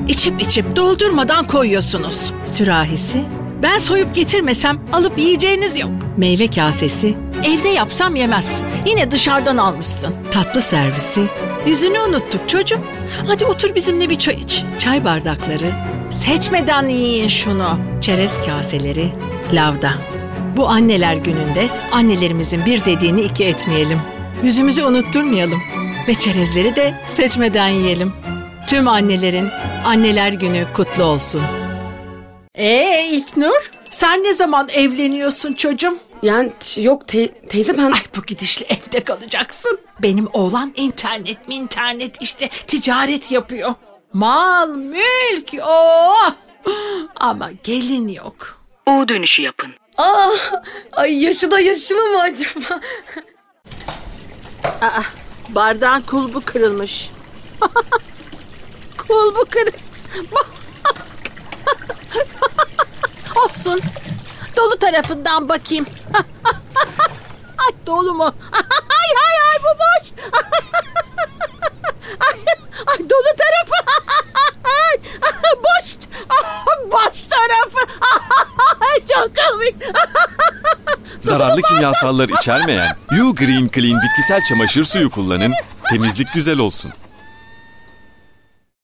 İçip içip doldurmadan koyuyorsunuz. Sürahisi, Ben soyup getirmesem alıp yiyeceğiniz yok. meyve kasesi, Evde yapsam yemezsin. Yine dışarıdan almışsın. tatlı servisi, Yüzünü unuttuk çocuğum. Hadi otur bizimle bir çay iç. çay bardakları, Seçmeden yiyin şunu. çerez kaseleri, lavda. Bu anneler gününde annelerimizin bir dediğini iki etmeyelim. Yüzümüzü unutturmayalım. Ve çerezleri de seçmeden yiyelim. Tüm annelerin anneler günü kutlu olsun. İlknur, sen ne zaman evleniyorsun çocuğum? Yani yok teyze ben... Ay, bu gidişle evde kalacaksın. Benim oğlan internet işte ticaret yapıyor. Mal, mülk, ama gelin yok. U dönüşü yapın. Ay yaşı da yaşımı mı acaba? Bardağın kulbu kırılmış. Kulbu kırık. Olsun. Dolu tarafından bakayım. Ay, dolu mu? Ay bu boş. Ay, dolu tarafı. Boş. Boş tarafı. Çok komik. Zararlı kimyasallar içermeyen You Green Clean bitkisel çamaşır suyu kullanın, temizlik güzel olsun.